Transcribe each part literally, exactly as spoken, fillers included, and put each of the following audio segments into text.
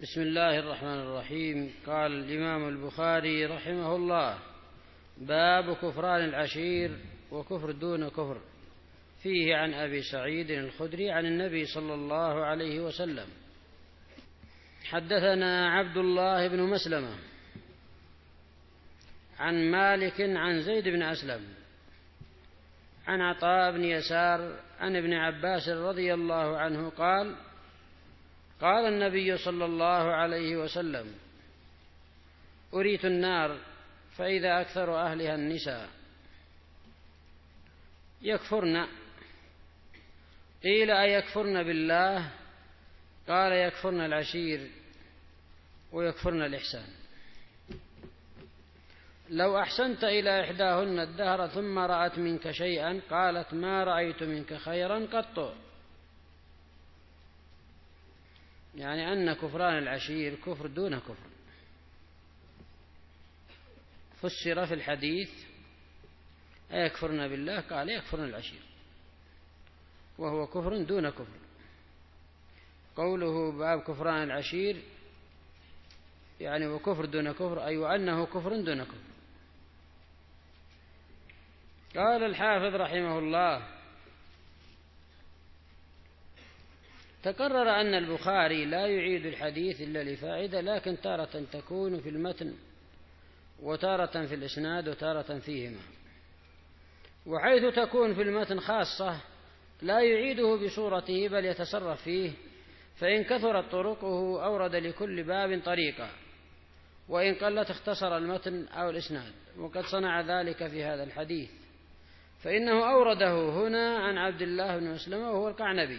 بسم الله الرحمن الرحيم. قال الإمام البخاري رحمه الله: باب كفران العشير وكفر دون كفر. فيه عن أبي سعيد الخدري عن النبي صلى الله عليه وسلم. حدثنا عبد الله بن مسلمة عن مالك عن زيد بن أسلم عن عطاء بن يسار عن ابن عباس رضي الله عنه قال: قال النبي صلى الله عليه وسلم: أريت النار فإذا أكثر أهلها النساء يكفرن. قيل: أيكفرن بالله؟ قال: يكفرن العشير ويكفرن الإحسان. لو أحسنت إلى إحداهن الدهر ثم رأت منك شيئا قالت: ما رأيت منك خيرا قط. يعني أن كفران العشير كفر دون كفر. فسر في الحديث: أيكفرن بالله؟ قال: يكفرن العشير، وهو كفر دون كفر. قوله باب كفران العشير يعني وكفر دون كفر، أي وأنه كفر دون كفر. قال الحافظ رحمه الله: تقرر أن البخاري لا يعيد الحديث إلا لفائدة، لكن تارة تكون في المتن وتارة في الإسناد وتارة فيهما. وحيث تكون في المتن خاصة لا يعيده بصورته بل يتصرف فيه، فإن كثرت طرقه أورد لكل باب طريقة، وإن قلت اختصر المتن أو الإسناد، وقد صنع ذلك في هذا الحديث، فإنه أورده هنا عن عبد الله بن مسلمة وهو القعنبي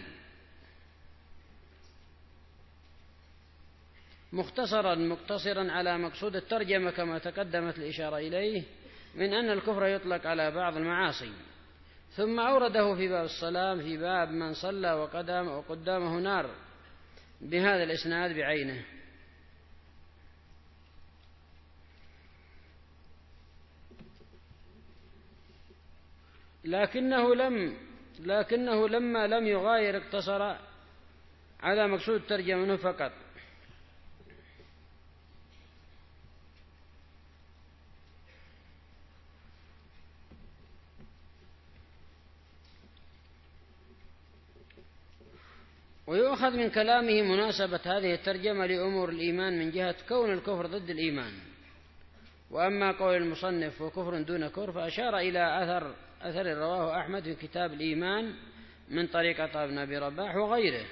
مختصرا مقتصرا على مقصود الترجمة كما تقدمت الإشارة إليه من أن الكفر يطلق على بعض المعاصي. ثم أورده في باب الصلاة في باب من صلى وقدم وقدامه نار بهذا الإسناد بعينه. لكنه لم لكنه لما لم يغاير اقتصر على مقصود الترجمة فقط. ويؤخذ من كلامه مناسبة هذه الترجمة لأمور الإيمان من جهة كون الكفر ضد الإيمان. وأما قول المصنف وكفر دون كفر فأشار إلى أثر أثر رواه أحمد في كتاب الإيمان من طريق عطاء بن أبي رباح وغيره.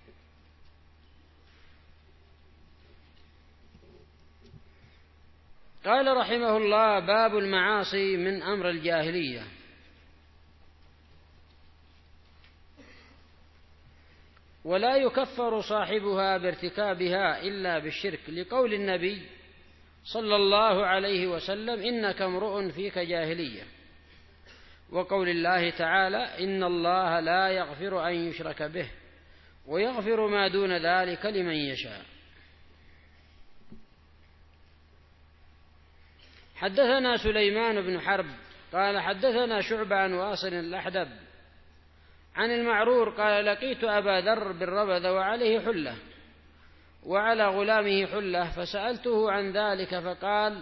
قال رحمه الله: باب المعاصي من أمر الجاهلية. ولا يكفر صاحبها بارتكابها إلا بالشرك، لقول النبي صلى الله عليه وسلم: إنك امرؤ فيك جاهلية، وقول الله تعالى: إن الله لا يغفر أن يشرك به ويغفر ما دون ذلك لمن يشاء. حدثنا سليمان بن حرب قال حدثنا شعبة عن واصل الأحدب عن المعرور قال: لقيت أبا ذر بالربذ وعليه حلة وعلى غلامه حلة، فسألته عن ذلك فقال: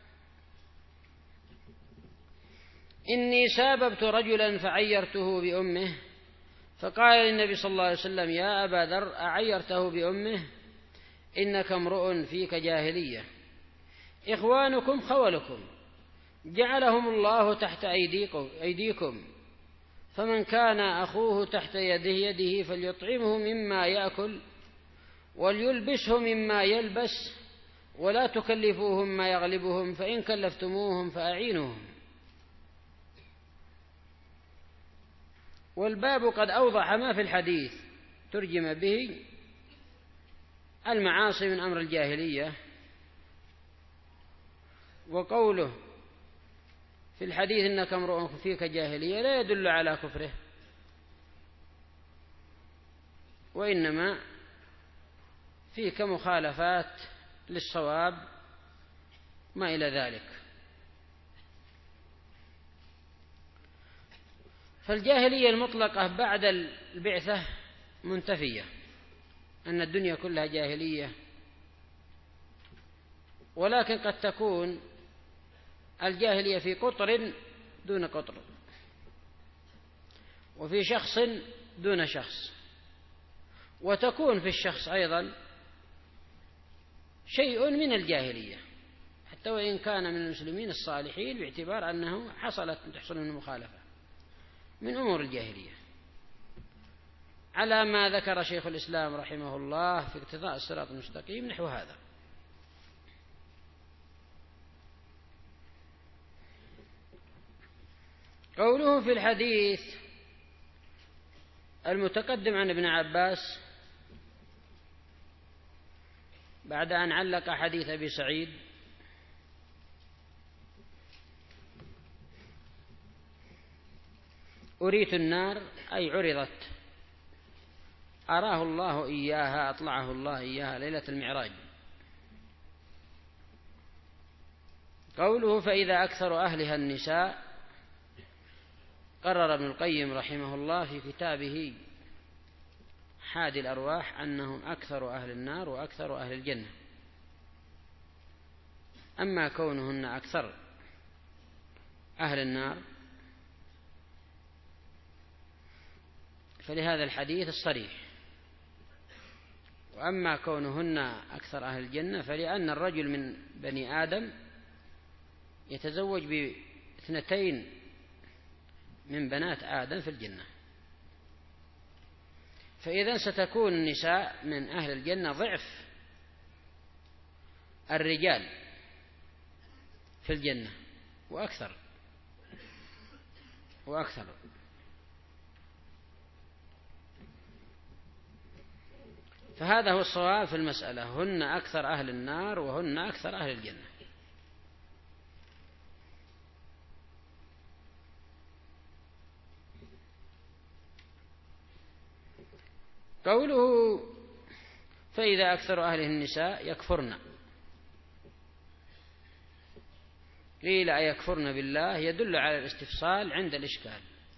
إني ساببت رجلا فعيرته بأمه. فقال النبي صلى الله عليه وسلم: يا أبا ذر، أعيرته بأمه؟ إنك امرؤ فيك جاهلية. إخوانكم خولكم جعلهم الله تحت أيديكم، فمن كان أخوه تحت يده يده فليطعمه مما يأكل وليلبسه مما يلبس، ولا تكلفوهم ما يغلبهم، فإن كلفتموهم فأعينوهم. والباب قد أوضح ما في الحديث، ترجم به المعاصي من أمر الجاهلية. وقوله في الحديث: إنك امرؤ فيك جاهلية لا يدل على كفره، وإنما فيك مخالفات للصواب ما إلى ذلك. فالجاهلية المطلقة بعد البعثة منتفية، أن الدنيا كلها جاهلية ولكن قد تكون الجاهلية في قطر دون قطر، وفي شخص دون شخص، وتكون في الشخص أيضا شيء من الجاهلية حتى وإن كان من المسلمين الصالحين، باعتبار أنه حصلت تحصل من مخالفة من أمور الجاهلية، على ما ذكر شيخ الإسلام رحمه الله في اقتضاء الصراط المستقيم نحو هذا. قوله في الحديث المتقدم عن ابن عباس بعد أن علق حديث أبي سعيد: أريت النار، أي عرضت، أراه الله إياها، أطلعه الله إياها ليلة المعراج. قوله فإذا أكثر أهلها النساء، قرر ابن القيم رحمه الله في كتابه حادي الأرواح أنهم أكثر أهل النار وأكثر أهل الجنة. أما كونهن أكثر أهل النار فلهذا الحديث الصريح، وأما كونهن أكثر أهل الجنة فلأن الرجل من بني آدم يتزوج باثنتين من بنات آدم في الجنة، فإذا ستكون النساء من أهل الجنة ضعف الرجال في الجنة وأكثر وأكثر. فهذا هو الصواب في المسألة، هن أكثر أهل النار وهن أكثر أهل الجنة. قوله فإذا أكثر أهله النساء يكفرن، قيل أيكفرن بالله، يدل على الاستفصال عند الإشكال،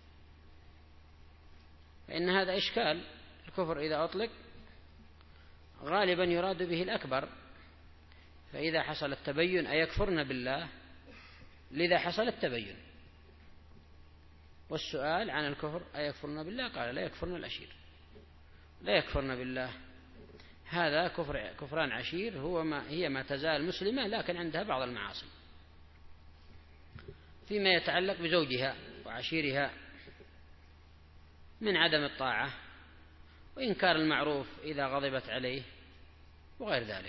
فإن هذا إشكال. الكفر إذا أطلق غالبا يراد به الأكبر، فإذا حصل التبين أيكفرن بالله، لذا حصل التبين. والسؤال عن الكفر أيكفرن بالله، قال لا يكفرن الأشير، لا يكفرن بالله، هذا كفر كفران عشير، هو ما هي ما تزال مسلمة لكن عندها بعض المعاصي فيما يتعلق بزوجها وعشيرها من عدم الطاعة وإنكار المعروف إذا غضبت عليه وغير ذلك.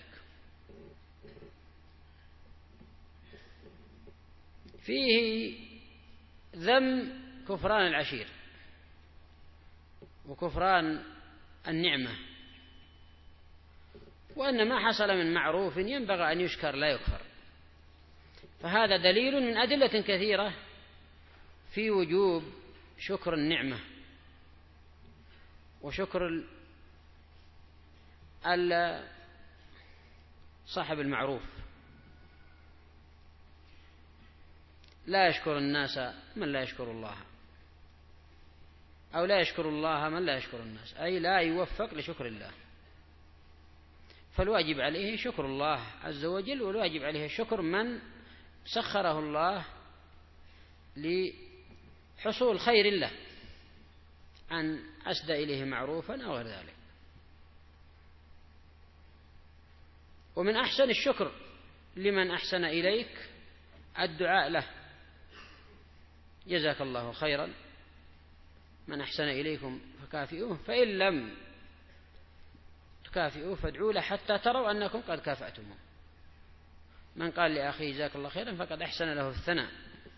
فيه ذم كفران العشير وكفران النعمة، وأن ما حصل من معروف ينبغي أن يشكر لا يكفر، فهذا دليل من أدلة كثيرة في وجوب شكر النعمة وشكر صاحب المعروف. لا يشكر الناس من لا يشكر الله، أو لا يشكر الله من لا يشكر الناس، أي لا يوفق لشكر الله. فالواجب عليه شكر الله عز وجل، والواجب عليه شكر من سخره الله لحصول خير له، أن أسدى إليه معروفا أو غير ذلك. ومن أحسن الشكر لمن أحسن إليك الدعاء له، جزاك الله خيرا، من أحسن إليكم فكافئوه، فإن لم تكافئوه فادعوا له حتى تروا أنكم قد كافأتموه. من قال لأخيه جزاك الله خيرا فقد أحسن له الثناء،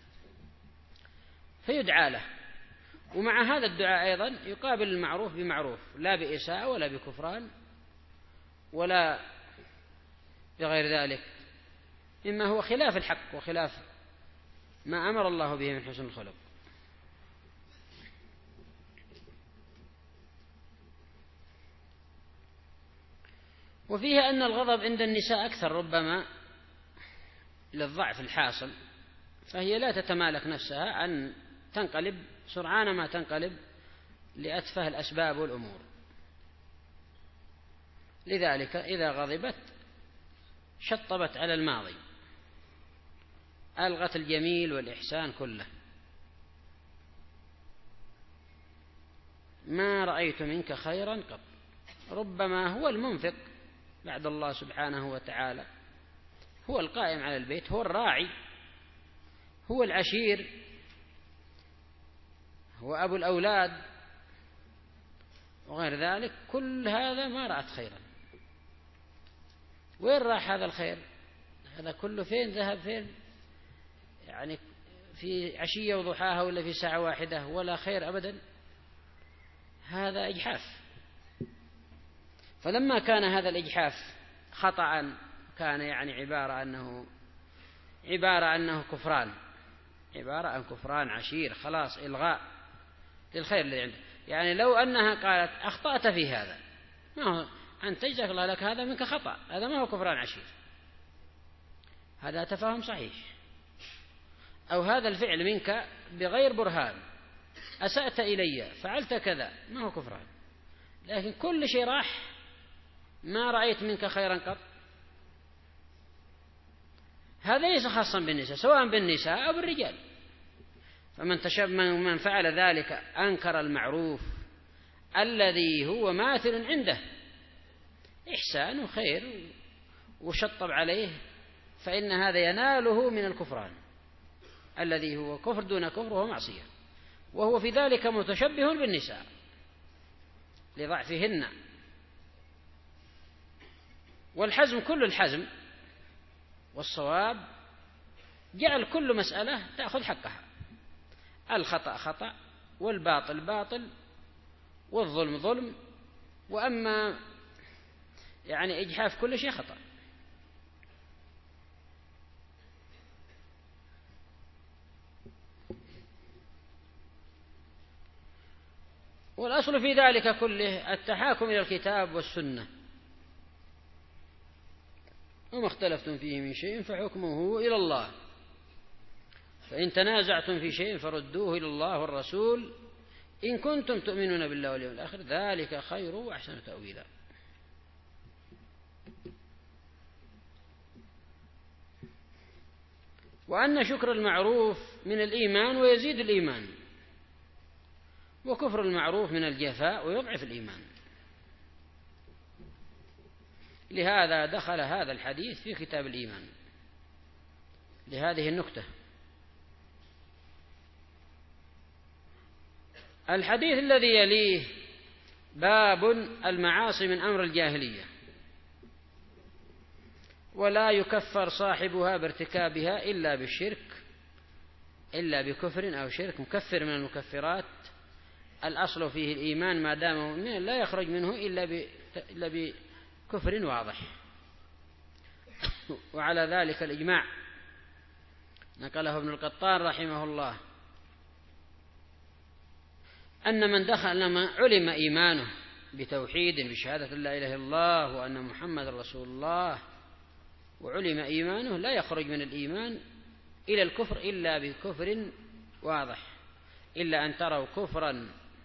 فيدعى له. ومع هذا الدعاء أيضا يقابل المعروف بمعروف، لا بإساءة ولا بكفران ولا بغير ذلك مما هو خلاف الحق وخلاف ما أمر الله به من حسن الخلق. وفيها أن الغضب عند النساء أكثر ربما للضعف الحاصل، فهي لا تتمالك نفسها أن تنقلب سرعان ما تنقلب لأتفه الأسباب والأمور، لذلك إذا غضبت شطبت على الماضي، ألغت الجميل والإحسان كله. ما رأيت منك خيرا قط. ربما هو المنفق بعد الله سبحانه وتعالى، هو القائم على البيت، هو الراعي، هو العشير، هو أبو الأولاد وغير ذلك، كل هذا ما رأت خيرا. وين راح هذا الخير؟ هذا كله فين ذهب؟ فين يعني؟ في عشية وضحاها ولا في ساعة واحدة؟ ولا خير أبدا. هذا إجحاف. فلما كان هذا الإجحاف خطأ، كان يعني عبارة أنه عبارة أنه كفران، عبارة عن كفران عشير، خلاص إلغاء للخير الذي عنده. يعني لو أنها قالت أخطأت في هذا، ما هو أنت جزاك الله لك، هذا منك خطأ، هذا ما هو كفران عشير، هذا تفاهم صحيح. أو هذا الفعل منك بغير برهان، أسأت إلي، فعلت كذا، ما هو كفران. لكن كل شيء راح، ما رأيت منك خيرا قط، هذا ليس خاصا بالنساء، سواء بالنساء أو بالرجال. فمن تشبه من فعل ذلك أنكر المعروف الذي هو ماثل عنده إحسان وخير وشطب عليه، فإن هذا يناله من الكفران الذي هو كفر دون كفر وهو معصية، وهو في ذلك متشبه بالنساء لضعفهن. والحزم كل الحزم والصواب جعل كل مسألة تأخذ حقها، الخطأ خطأ والباطل باطل والظلم ظلم، وأما يعني إجحاف كل شيء خطأ. والأصل في ذلك كله التحاكم إلى الكتاب والسنة، وما اختلفتم فيه من شيء فحكمه إلى الله، فإن تنازعتم في شيء فردوه إلى الله والرسول إن كنتم تؤمنون بالله واليوم الآخر، ذلك خير وأحسن تأويلا. وأن شكر المعروف من الإيمان ويزيد الإيمان، وكفر المعروف من الجفاء ويضعف الإيمان. لهذا دخل هذا الحديث في كتاب الإيمان لهذه النكتة. الحديث الذي يليه باب المعاصي من أمر الجاهلية، ولا يكفر صاحبها بارتكابها إلا بالشرك، إلا بكفر أو شرك مكفر من المكفرات. الأصل فيه الإيمان ما دام مؤمنا لا يخرج منه إلا بكفر واضح. وعلى ذلك الإجماع نقله ابن القطان رحمه الله أن من دخل لما علم إيمانه بتوحيد بشهادة لا إله إلا الله وأن محمد رسول الله، وعلم إيمانه لا يخرج من الإيمان إلى الكفر إلا بكفر واضح، إلا أن تروا كفرا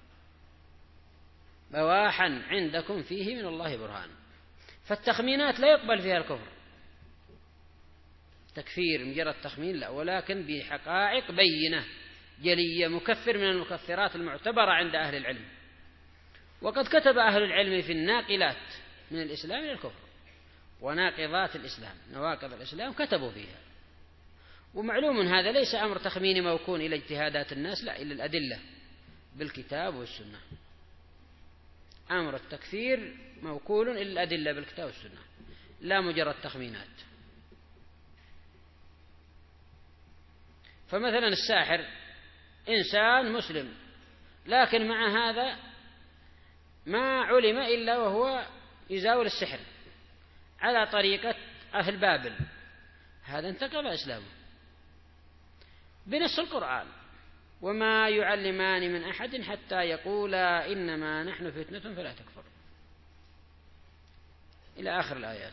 بواحا عندكم فيه من الله برهان. فالتخمينات لا يقبل فيها الكفر، تكفير مجرد تخمين لا، ولكن بحقائق بينة جلية مكفر من المكفرات المعتبرة عند أهل العلم. وقد كتب أهل العلم في الناقلات من الإسلام إلى الكفر وناقضات الإسلام، نواقض الإسلام كتبوا فيها. ومعلوم هذا ليس أمر تخميني موكون إلى اجتهادات الناس، لا، إلى الأدلة بالكتاب والسنة. أمر التكفير موكول إلى الأدلة بالكتاب والسنة، لا مجرد تخمينات. فمثلا الساحر إنسان مسلم، لكن مع هذا ما علم إلا وهو يزاول السحر على طريقة أهل بابل، هذا انتقض إسلامه بنص القرآن: وما يعلمان من أحد حتى يقولا إنما نحن فتنة فلا تكفر، إلى آخر الآيات.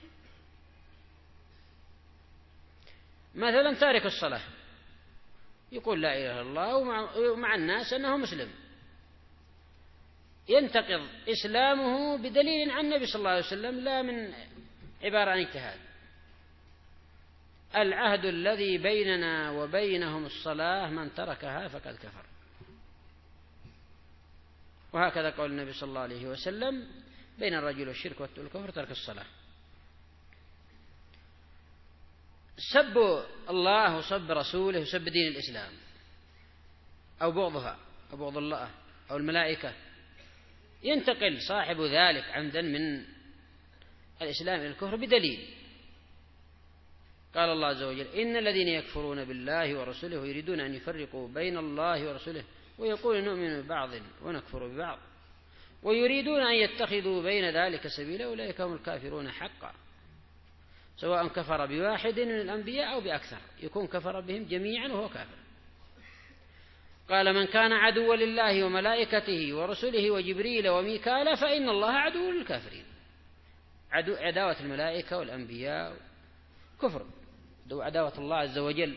مثلا تارك الصلاة يقول لا إله إلا الله ومع الناس أنه مسلم، ينتقض إسلامه بدليل عن النبي صلى الله عليه وسلم، لا من عبارة عن اجتهاد. العهد الذي بيننا وبينهم الصلاة من تركها فقد كفر. وهكذا قول النبي صلى الله عليه وسلم بين الرجل والشرك والكفر ترك الصلاة. سب الله وسب رسوله وسب دين الإسلام أو بغضها أو بغض الله أو الملائكة ينتقل صاحب ذلك عمدا من الإسلام إلى الكفر بدليل. قال الله عز وجل: إن الذين يكفرون بالله ورسوله ويريدون أن يفرقوا بين الله ورسوله ويقولون نؤمن ببعض ونكفر ببعض ويريدون أن يتخذوا بين ذلك سبيلا أولئك هم الكافرون حقا، سواء كفر بواحد من الأنبياء أو بأكثر، يكون كفر بهم جميعا وهو كافر. قال: من كان عدوا لله وملائكته ورسله وجبريل وميكال فإن الله عدو للكافرين. عدو عداوة الملائكة والأنبياء كفر، عداوة الله عز وجل.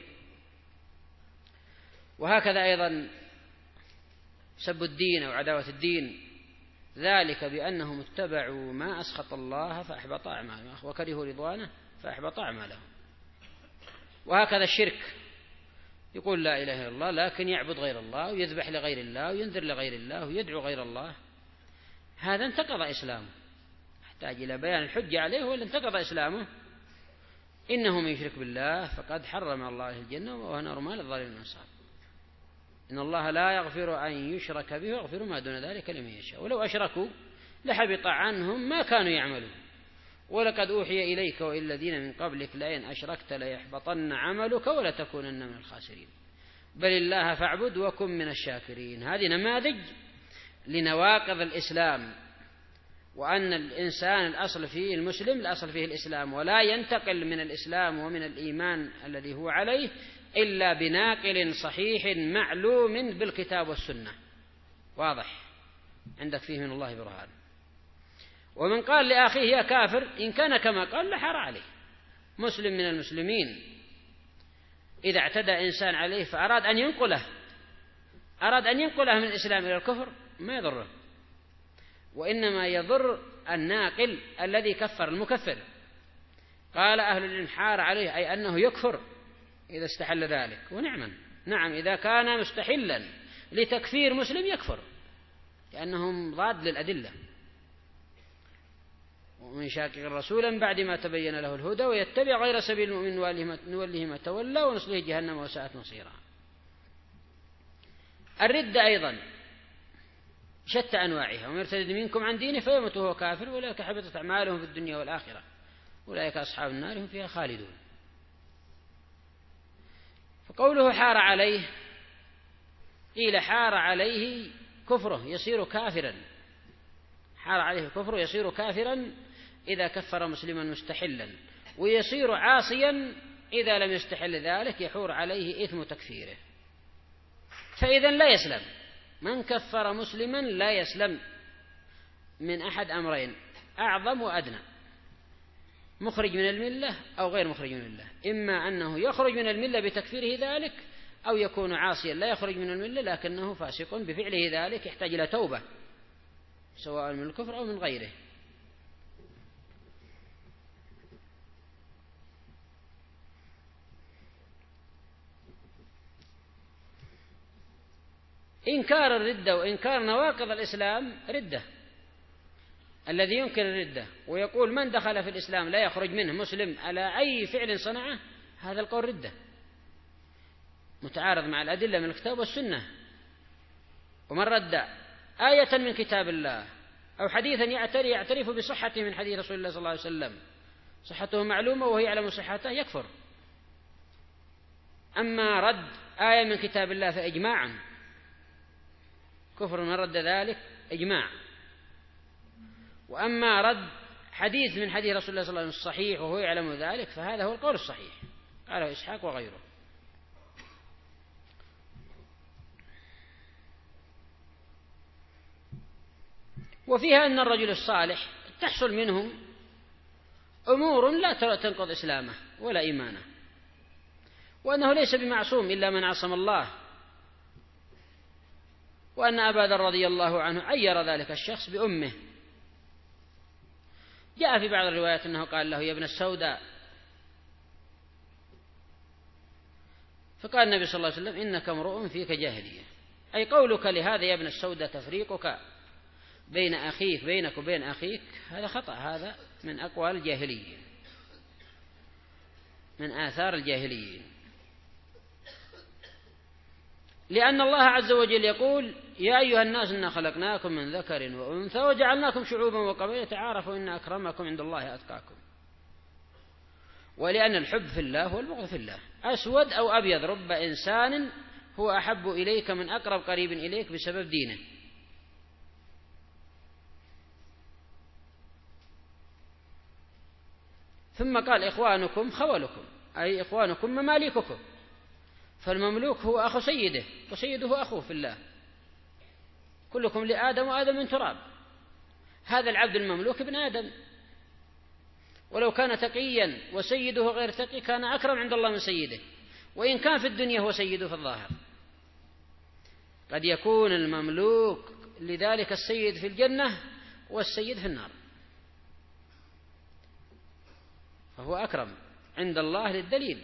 وهكذا أيضا سب الدين أو عداوة الدين، ذلك بأنهم اتبعوا ما أسخط الله فأحبط أعمالهم وكرهوا رضوانه فأحبط أعمالهم. وهكذا الشرك، يقول لا إله إلا الله لكن يعبد غير الله ويذبح لغير الله وينذر لغير الله ويدعو غير الله، هذا انتقض إسلامه، يحتاج إلى بيان الحجة عليه ولا انتقض إسلامه. إنه من يشرك بالله فقد حرم الله عليه الجنة وهو نار ما للظالمين من أنصار. إن الله لا يغفر أن يشرك به ويغفر ما دون ذلك لمن يشاء ولو أشركوا لحبط عنهم ما كانوا يعملون ولقد أوحي إليك وإلى الذين من قبلك لئن أشركت ليحبطن عملك ولتكونن من الخاسرين بل الله فاعبد وكن من الشاكرين. هذه نماذج لنواقض الإسلام، وأن الإنسان الأصل فيه المسلم الأصل فيه الإسلام، ولا ينتقل من الإسلام ومن الإيمان الذي هو عليه إلا بناقل صحيح معلوم بالكتاب والسنة واضح عندك فيه من الله برهان. ومن قال لأخيه يا كافر إن كان كما قال لحر عليه. مسلم من المسلمين إذا اعتدى إنسان عليه فأراد أن ينقله أراد أن ينقله من الإسلام إلى الكفر ما يضره، وإنما يضر الناقل الذي كفر المكفر. قال أهل العلم حار عليه أي أنه يكفر إذا استحل ذلك، ونعما نعم إذا كان مستحلا لتكفير مسلم يكفر لأنهم ضاد للأدلة. ومن شاكك الرسول بعد ما تبين له الهدى ويتبع غير سبيل المؤمن نوله ما تولى ونصله جهنم وساءت مصيرا. الردة أيضا شتى أنواعها، ومن يرتد منكم عن دينه فيموت وهو كافر أولئك حبطت أعمالهم في الدنيا والآخرة أولئك أصحاب النار هم فيها خالدون. فقوله حار عليه قيل حار عليه كفره يصير كافرا، حار عليه كفره يصير كافرا إذا كفر مسلما مستحلا، ويصير عاصيا إذا لم يستحل ذلك يحور عليه إثم تكفيره. فإذا لا يسلم من كفر مسلما، لا يسلم من أحد أمرين أعظم وأدنى، مخرج من الملة أو غير مخرج من الملة، إما أنه يخرج من الملة بتكفيره ذلك أو يكون عاصيا لا يخرج من الملة لكنه فاسق بفعله ذلك يحتاج إلى توبة سواء من الكفر أو من غيره. إنكار الردة وإنكار نواقض الإسلام ردة. الذي ينكر الردة ويقول من دخل في الإسلام لا يخرج منه مسلم على أي فعل صنعه، هذا القول ردة متعارض مع الأدلة من الكتاب والسنة. ومن رد آية من كتاب الله أو حديثا يعترف بصحته من حديث رسول الله صلى الله عليه وسلم صحته معلومة وهو يعلم صحته يكفر. أما رد آية من كتاب الله فإجماعا كفر من رد ذلك إجماع. وأما رد حديث من حديث رسول الله صلى الله عليه وسلم الصحيح وهو يعلم ذلك فهذا هو القول الصحيح قاله إسحاق وغيره. وفيها أن الرجل الصالح تحصل منه أمور لا تنقض إسلامه ولا إيمانه، وأنه ليس بمعصوم إلا من عصم الله، وأن أبا ذر رضي الله عنه عير ذلك الشخص بأمه. جاء في بعض الروايات أنه قال له يا ابن السوداء فقال النبي صلى الله عليه وسلم إنك امرؤ فيك جاهلية، أي قولك لهذا يا ابن السودة تفريقك بين أخيك بينك وبين أخيك هذا خطأ، هذا من أقوال الجاهليين، من آثار الجاهليين. لأن الله عز وجل يقول يا أيها الناس إنا خلقناكم من ذكر وأنثى وجعلناكم شعوبا وقبائل تعارفوا إن أكرمكم عند الله أتقاكم. ولأن الحب في الله والبغض في الله، أسود أو أبيض، رب إنسان هو أحب إليك من أقرب قريب إليك بسبب دينه. ثم قال إخوانكم خولكم، أي إخوانكم مماليككم، فالمملوك هو أخو سيده وسيده أخوه في الله، كلكم لآدم وآدم من تراب. هذا العبد المملوك ابن آدم، ولو كان تقيا وسيده غير تقي كان أكرم عند الله من سيده، وإن كان في الدنيا هو سيده في الظاهر. قد يكون المملوك لذلك السيد في الجنة والسيد في النار، فهو أكرم عند الله للدليل.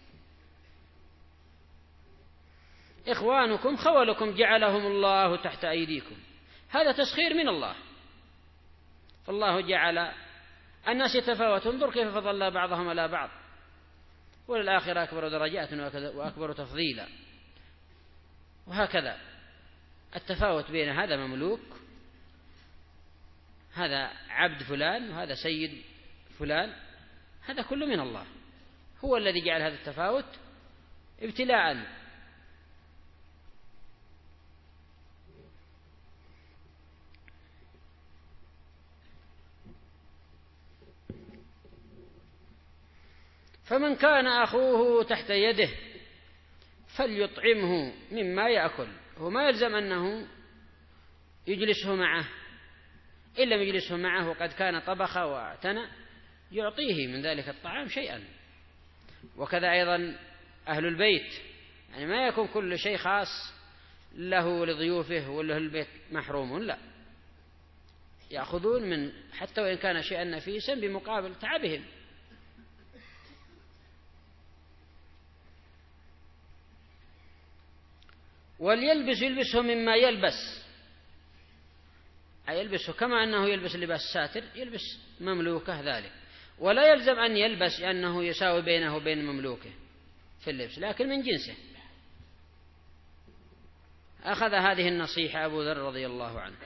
إخوانكم خولكم جعلهم الله تحت أيديكم، هذا تسخير من الله، فالله جعل الناس يتفاوتون، انظر كيف فضل بعضهم على بعض، وللآخرة أكبر درجات وأكبر تفضيلا. وهكذا التفاوت بين هذا مملوك، هذا عبد فلان وهذا سيد فلان، هذا كله من الله، هو الذي جعل هذا التفاوت ابتلاء. فمن كان أخوه تحت يده فليطعمه مما يأكل، وما يلزم أنه يجلسه معه، إن لم يجلسه معه وقد كان طبخ واعتنى يعطيه من ذلك الطعام شيئا. وكذا أيضا أهل البيت، يعني ما يكون كل شيء خاص له لضيوفه وله البيت محروم، لا، يأخذون من حتى وإن كان شيئا نفيسا بمقابل تعبهم. وليلبس يلبسه مما يلبس، أي يلبسه كما أنه يلبس لباس ساتر يلبس مملوكه ذلك، ولا يلزم أن يلبس أنه يساوي بينه وبين مملوكه في اللبس، لكن من جنسه. أخذ هذه النصيحة أبو ذر رضي الله عنه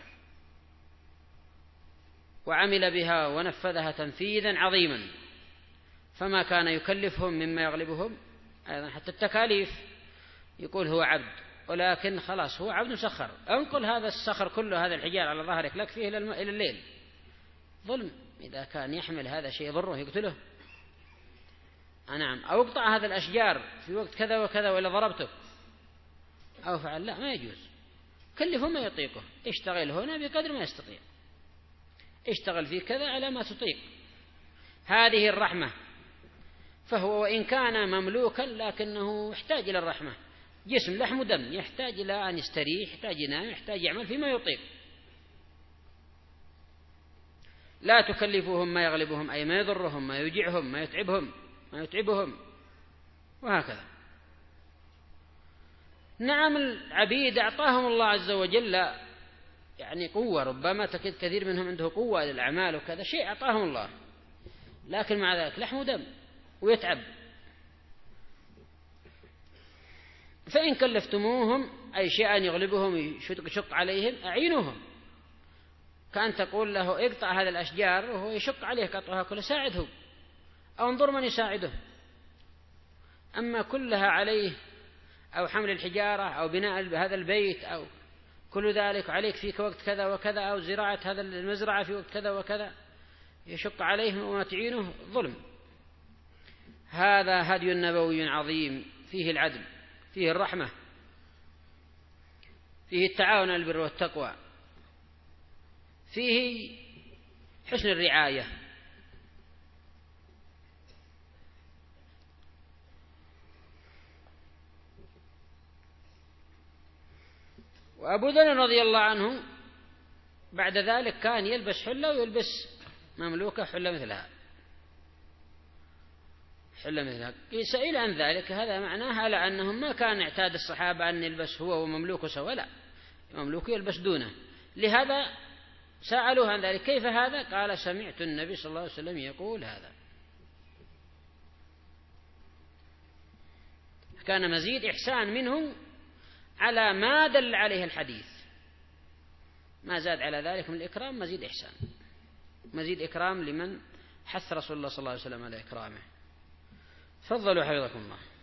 وعمل بها ونفذها تنفيذا عظيما، فما كان يكلفهم مما يغلبهم، أيضا حتى التكاليف يقول هو عبد، ولكن خلاص هو عبد مسخر، انقل هذا الصخر كله هذا الحجار على ظهرك لك فيه إلى الليل، ظلم. إذا كان يحمل هذا شيء يضره يقتله، نعم، أو اقطع هذا الأشجار في وقت كذا وكذا ولا ضربته أو فعل، لا، ما يجوز. كلفه ما يطيقه، اشتغل هنا بقدر ما يستطيع، اشتغل في كذا على ما تطيق، هذه الرحمة. فهو وإن كان مملوكا لكنه يحتاج إلى الرحمة، جسم لحم ودم، يحتاج إلى أن يستريح، يحتاج ينام، يحتاج يعمل فيما يطيق. لا تكلفوهم ما يغلبهم، أي ما يضرهم، ما يوجعهم، ما يتعبهم، ما يتعبهم، وهكذا. نعم، العبيد أعطاهم الله عز وجل يعني قوة، ربما تكاد كثير منهم عنده قوة للأعمال وكذا شيء أعطاهم الله، لكن مع ذلك لحم ودم ويتعب. فإن كلفتموهم أي شيئا يغلبهم يشق عليهم أعينوهم، كأن تقول له اقطع هذا الأشجار وهو يشق عليه قطعها كلها، ساعده أو انظر من يساعده. أما كلها عليه أو حمل الحجارة أو بناء هذا البيت أو كل ذلك عليك فيك وقت كذا وكذا، أو زراعة هذا المزرعة في وقت كذا وكذا، يشق عليه وما تعينه، ظلم. هذا هدي نبوي عظيم فيه العدل، فيه الرحمة، فيه التعاون على البر والتقوى، فيه حسن الرعاية. وأبو ذر رضي الله عنه بعد ذلك كان يلبس حلة ويلبس مملوكة حلة مثلها، حل مثلها. سئل عن ذلك، هذا معناه على أنهم ما كان اعتاد الصحابة أن يلبس هو ومملوكه سوا، لا، مملوكه يلبس دونه. لهذا سألوه عن ذلك، كيف هذا؟ قال سمعت النبي صلى الله عليه وسلم يقول هذا. كان مزيد إحسان منه على ما دل عليه الحديث، ما زاد على ذلك من الإكرام، مزيد إحسان، مزيد إكرام لمن حث رسول الله صلى الله عليه وسلم على إكرامه. فضلوا حفظكم الله.